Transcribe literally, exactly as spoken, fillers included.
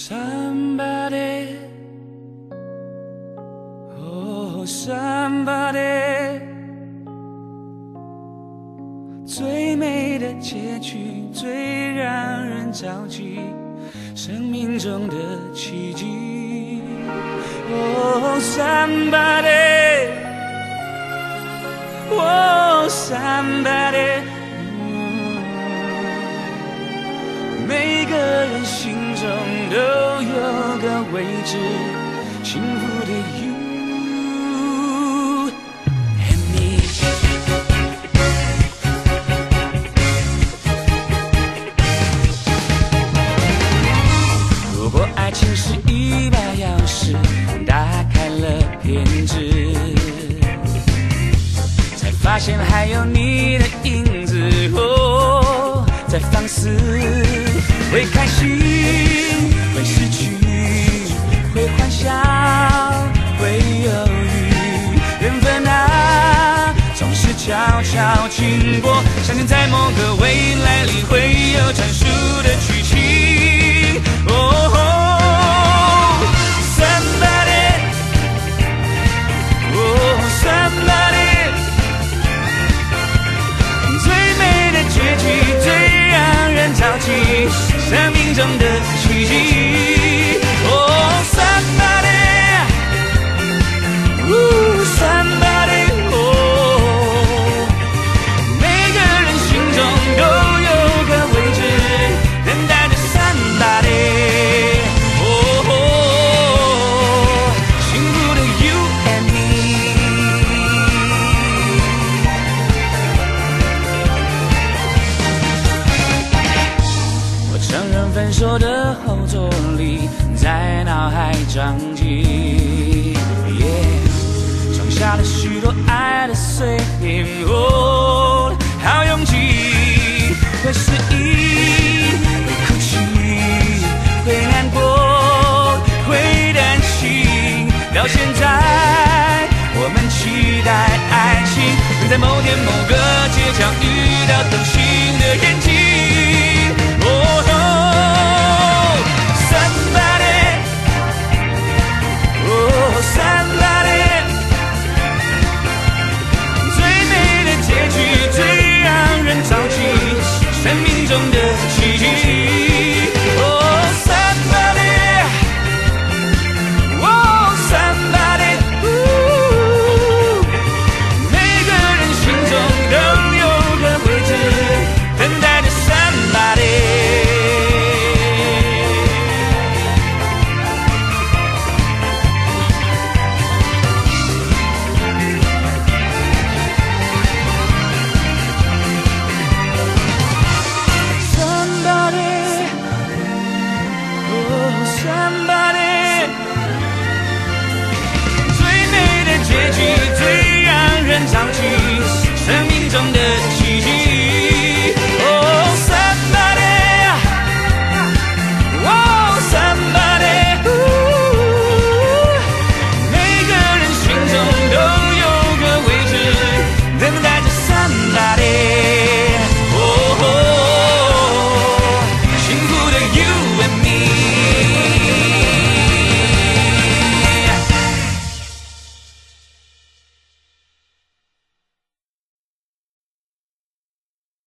Somebody, oh somebody， 最美的结局最让人着急，生命中的奇迹。Oh somebody， oh somebody， 每个人心中都有个位置，幸福的 you and me。如果爱情是一把钥匙，打开了偏执，才发现还有你的影子。哦，在放肆，会开心，会失去，会欢笑，会犹豫。缘分啊，总是悄悄经过，相信在某个未来里会有专属的剧情。哦。生命中的奇迹 ，Oh somebody， 哦 somebody， 哦，每个人心中都有个位置，等待着 somebody， 哦，幸福的 you and me。承认分手的后坐力在脑海张记， yeah， 种下了许多爱的碎片，哦，好拥挤，会失忆，会哭泣，会难过，会担心。到现在，我们期待爱情，能在某天某个街角遇到同行的眼睛。生命中的奇迹 ，Oh somebody， Oh somebody， 每个人心中都有个位置，等待着 somebody。Somebody， 最美的结局最让人着急，生命中的奇迹。